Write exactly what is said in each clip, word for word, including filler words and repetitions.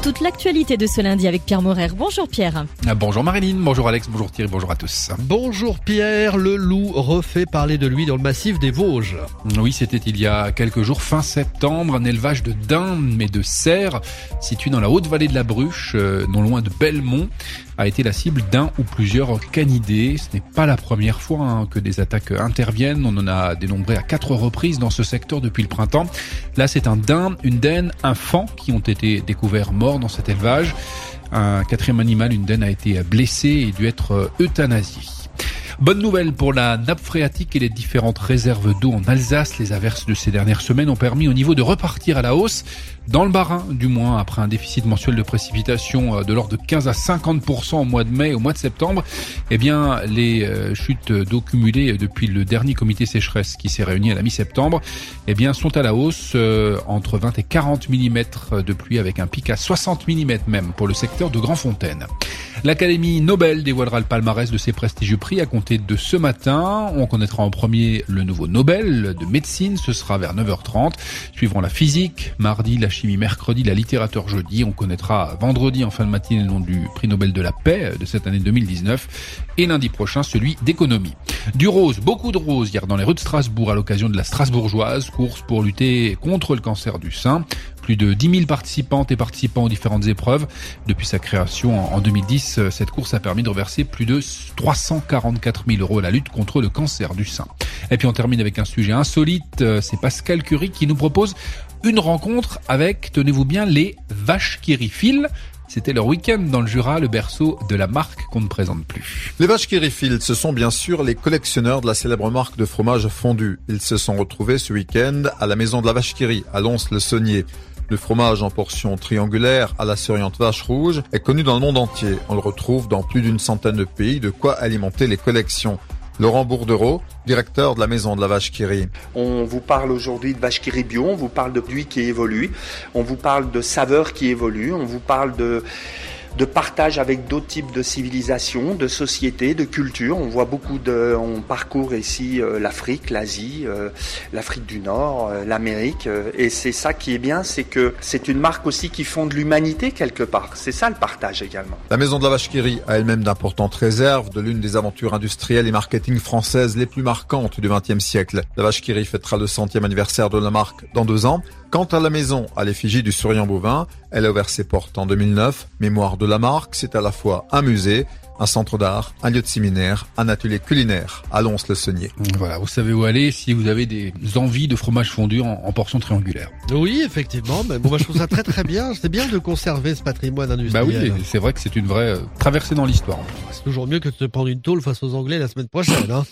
toute l'actualité de ce lundi avec Pierre Morer. Bonjour Pierre. Bonjour Marilyn, bonjour Alex, bonjour Thierry, bonjour à tous. Bonjour Pierre, le loup refait parler de lui dans le massif des Vosges. Oui, c'était il y a quelques jours, fin septembre, un élevage de daims mais de cerfs, situé dans la haute vallée de la Bruche, euh, non loin de Belmont, a été la cible d'un ou plusieurs canidés. Ce n'est pas la première fois hein, que des attaques interviennent. On en a dénombré à quatre reprises dans ce secteur depuis le printemps. Là, c'est un daim, une daine, un faon qui ont été découverts morts dans cet élevage. Un quatrième animal, une daine, a été blessé et dû être euthanasié. Bonne nouvelle pour la nappe phréatique et les différentes réserves d'eau en Alsace. Les averses de ces dernières semaines ont permis au niveau de repartir à la hausse, dans le Bas-Rhin du moins, après un déficit mensuel de précipitations de l'ordre de quinze à cinquante pour cent au mois de mai, au mois de septembre. Eh bien, les chutes d'eau cumulées depuis le dernier comité sécheresse qui s'est réuni à la mi-septembre, eh bien, sont à la hausse, euh, entre vingt et quarante millimètres de pluie, avec un pic à soixante millimètres même pour le secteur de Grandfontaine. L'Académie Nobel dévoilera le palmarès de ses prestigieux prix à compter de ce matin. On connaîtra en premier le nouveau Nobel de médecine, ce sera vers neuf heures trente. Suivront la physique, mardi, la chimie mercredi, la littérature jeudi. On connaîtra vendredi en fin de matinée le nom du prix Nobel de la paix de cette année deux mille dix-neuf et lundi prochain celui d'économie. Du rose, beaucoup de rose hier dans les rues de Strasbourg à l'occasion de la Strasbourgeoise, course pour lutter contre le cancer du sein. Plus de dix mille participantes et participants aux différentes épreuves. Depuis sa création en deux mille dix, cette course a permis de reverser plus de trois cent quarante-quatre mille euros à la lutte contre le cancer du sein. Et puis on termine avec un sujet insolite. C'est Pascal Curie qui nous propose une rencontre avec, tenez-vous bien, les vaches qui rifilent. C'était leur week-end dans le Jura, le berceau de la marque qu'on ne présente plus. Les vaches qui rifilent, ce sont bien sûr les collectionneurs de la célèbre marque de fromage fondu. Ils se sont retrouvés ce week-end à la maison de la vache qui rit, à Lons-le-Saunier. Le fromage en portion triangulaire à la souriante vache rouge est connu dans le monde entier. On le retrouve dans plus d'une centaine de pays, de quoi alimenter les collections. Laurent Bourdereau, directeur de la maison de la vache qui rit. On vous parle aujourd'hui de vache qui rit bio, on vous parle de produits qui évoluent, on vous parle de saveurs qui évoluent, on vous parle de... de partage avec d'autres types de civilisations, de sociétés, de cultures. On voit beaucoup de, on parcourt ici euh, l'Afrique, l'Asie, euh, l'Afrique du Nord, euh, l'Amérique, euh, et c'est ça qui est bien, c'est que c'est une marque aussi qui fonde l'humanité quelque part. C'est ça le partage également. La maison de la vache qui rit a elle-même d'importantes réserves de l'une des aventures industrielles et marketing françaises les plus marquantes du vingtième siècle. La vache qui rit fêtera le centième anniversaire de la marque dans deux ans. Quant à la maison à l'effigie du souriant bovin, elle a ouvert ses portes en deux mille neuf. Mémoire de la marque, c'est à la fois un musée, un centre d'art, un lieu de séminaire, un atelier culinaire à Lons-le-Saunier. Voilà, vous savez où aller si vous avez des envies de fromage fondu en, en portion triangulaire. Oui, effectivement. Mais bon, moi, je trouve ça très très bien. C'est bien de conserver ce patrimoine industriel. Bah oui, c'est vrai que c'est une vraie euh, traversée dans l'histoire. C'est toujours mieux que de te prendre une tôle face aux Anglais la semaine prochaine. Hein.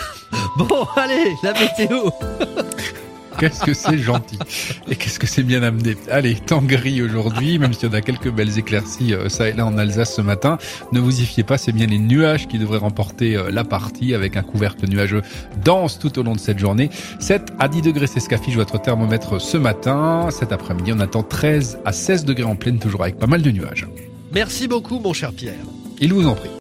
Bon, allez, la météo. Qu'est-ce que c'est gentil et qu'est-ce que c'est bien amené. Allez, temps gris aujourd'hui, même s'il y en a quelques belles éclaircies euh, ça et là en Alsace ce matin. Ne vous y fiez pas, c'est bien les nuages qui devraient remporter euh, la partie, avec un couvercle nuageux dense tout au long de cette journée. sept à dix degrés, c'est ce qu'affiche votre thermomètre ce matin. Cet après-midi, on attend treize à seize degrés en pleine, toujours avec pas mal de nuages. Merci beaucoup, mon cher Pierre. Il vous en prie.